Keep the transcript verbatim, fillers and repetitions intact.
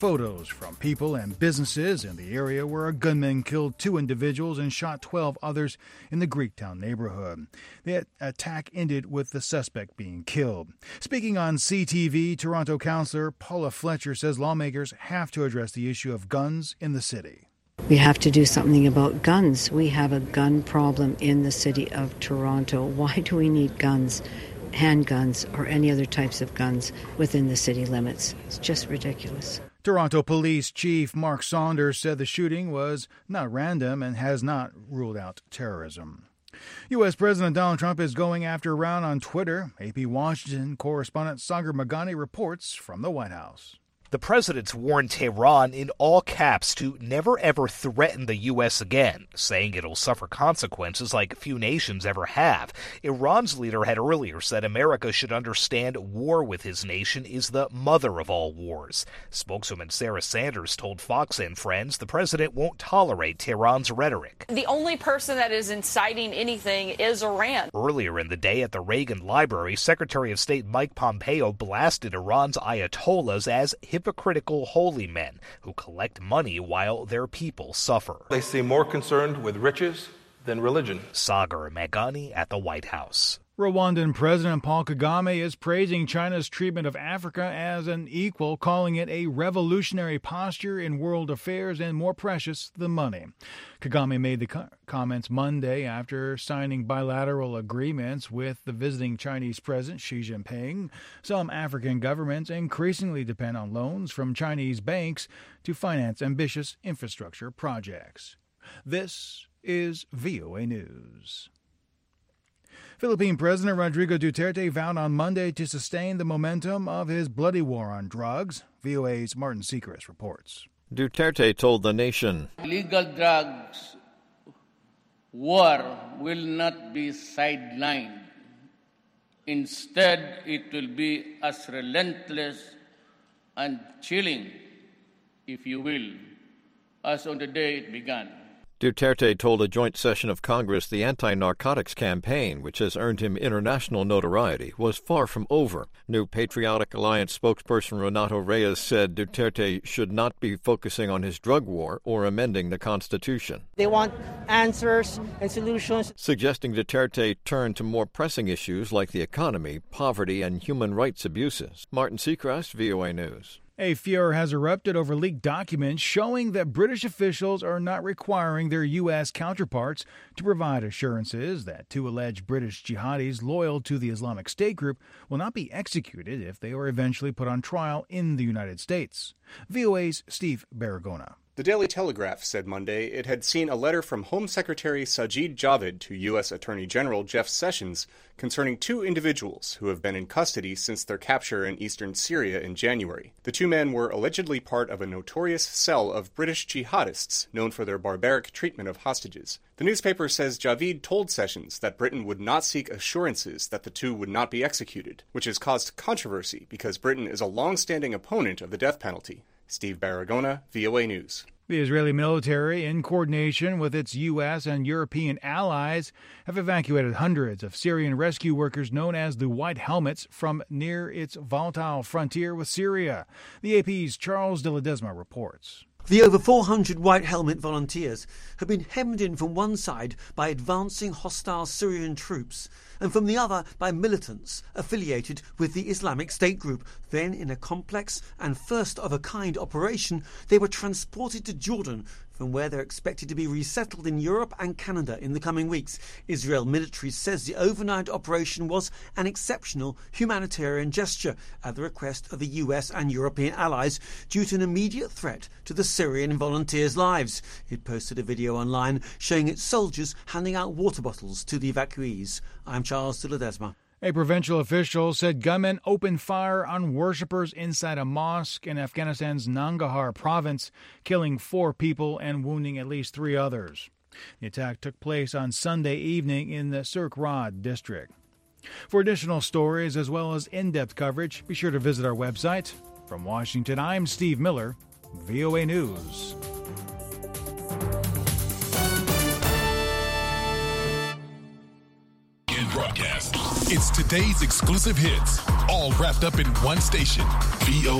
Photos from people and businesses in the area where a gunman killed two individuals and shot twelve others in the Greektown neighborhood. The attack ended with the suspect being killed. Speaking on C T V, Toronto councillor Paula Fletcher says lawmakers have to address the issue of guns in the city. We have to do something about guns. We have a gun problem in the city of Toronto. Why do we need guns, handguns, or any other types of guns within the city limits? It's just ridiculous. Toronto Police Chief Mark Saunders said the shooting was not random and has not ruled out terrorism. U S. President Donald Trump is going after Iran on Twitter. A P Washington correspondent Sagar Meghani reports from the White House. The president's warned Tehran in all caps to never ever threaten the U S again, saying it'll suffer consequences like few nations ever have. Iran's leader had earlier said America should understand war with his nation is the mother of all wars. Spokeswoman Sarah Sanders told Fox and Friends the president won't tolerate Tehran's rhetoric. The only person that is inciting anything is Iran. Earlier in the day at the Reagan Library, Secretary of State Mike Pompeo blasted Iran's ayatollahs as hypocritical holy men who collect money while their people suffer. They seem more concerned with riches than religion. Sagar Meghani at the White House. Rwandan President Paul Kagame is praising China's treatment of Africa as an equal, calling it a revolutionary posture in world affairs and more precious than money. Kagame made the co- comments Monday after signing bilateral agreements with the visiting Chinese President Xi Jinping. Some African governments increasingly depend on loans from Chinese banks to finance ambitious infrastructure projects. This is V O A News. Philippine President Rodrigo Duterte vowed on Monday to sustain the momentum of his bloody war on drugs. V O A's Martin Seacrest reports. Duterte told the nation, "Illegal drugs war will not be sidelined. Instead, it will be as relentless and chilling, if you will, as on the day it began." Duterte told a joint session of Congress the anti-narcotics campaign, which has earned him international notoriety, was far from over. New Patriotic Alliance spokesperson Renato Reyes said Duterte should not be focusing on his drug war or amending the Constitution. They want answers and solutions, suggesting Duterte turn to more pressing issues like the economy, poverty, and human rights abuses. Martin Seacrest, V O A News. A furor has erupted over leaked documents showing that British officials are not requiring their U S counterparts to provide assurances that two alleged British jihadis loyal to the Islamic State group will not be executed if they are eventually put on trial in the United States. V O A's Steve Baragona. The Daily Telegraph said Monday it had seen a letter from Home Secretary Sajid Javid to U S. Attorney General Jeff Sessions concerning two individuals who have been in custody since their capture in eastern Syria in January. The two men were allegedly part of a notorious cell of British jihadists known for their barbaric treatment of hostages. The newspaper says Javid told Sessions that Britain would not seek assurances that the two would not be executed, which has caused controversy because Britain is a long-standing opponent of the death penalty. Steve Baragona, V O A News. The Israeli military, in coordination with its U S and European allies, have evacuated hundreds of Syrian rescue workers known as the White Helmets from near its volatile frontier with Syria. The A P's Charles de Ledesma reports. The over four hundred White Helmet volunteers have been hemmed in from one side by advancing hostile Syrian troops and from the other by militants affiliated with the Islamic State group. Then, in a complex and first-of-a-kind operation, they were transported to Jordan, from where they're expected to be resettled in Europe and Canada in the coming weeks. Israel military says the overnight operation was an exceptional humanitarian gesture at the request of the U S and European allies due to an immediate threat to the Syrian volunteers' lives. It posted a video online showing its soldiers handing out water bottles to the evacuees. I'm Charles de Ledesma. A provincial official said gunmen opened fire on worshippers inside a mosque in Afghanistan's Nangarhar province, killing four people and wounding at least three others. The attack took place on Sunday evening in the Surkrad district. For additional stories as well as in-depth coverage, be sure to visit our website. From Washington, I'm Steve Miller, V O A News. Broadcast. It's today's exclusive hits, all wrapped up in one station. V O